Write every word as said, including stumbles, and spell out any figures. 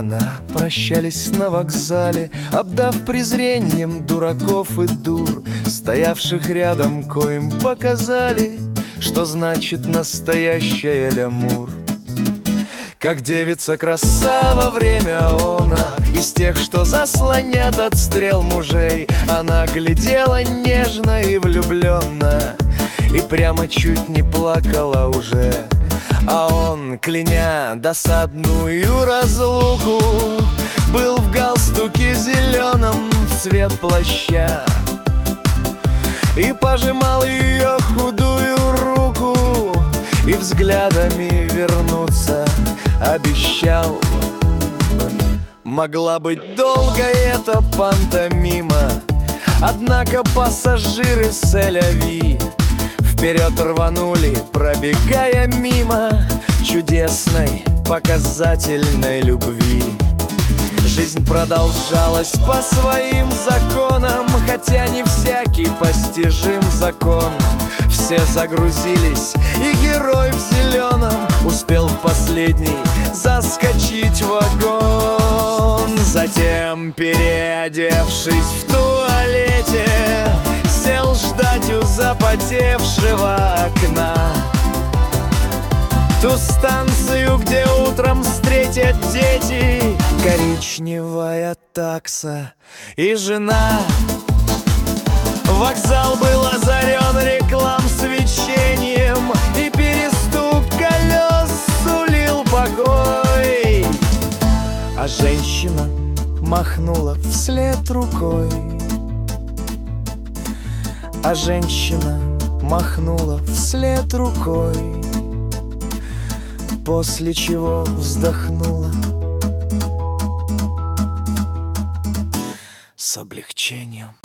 она прощались на вокзале, обдав презрением дураков и дур, стоявших рядом, коим показали, что значит настоящая лямур. Как девица красава время она, из тех, что заслонят от стрел мужей, она глядела нежно и влюбленно, и прямо чуть не плакала уже. А он, кляня досадную разлуку, был в галстуке зеленом цвет плаща и пожимал ее худую руку, и взглядами вернуться обещал. Могла быть долгой эта пантомима, однако пассажиры Сель-Ави вперед рванули, пробегая мимо чудесной, показательной любви. Жизнь продолжалась по своим законам, хотя не всякий постижим закон. Все загрузились, и герой в зеленом успел в последний заскочить в вагон. Затем, переодевшись в туалете, сел ждать у запотевшего окна ту станцию, где утром встретят дети, коричневая такса и жена. Вокзал был озарен реклам свечением, и перестук колес сулил покой. А женщина махнула вслед рукой. А женщина махнула вслед рукой, после чего вздохнула с облегчением.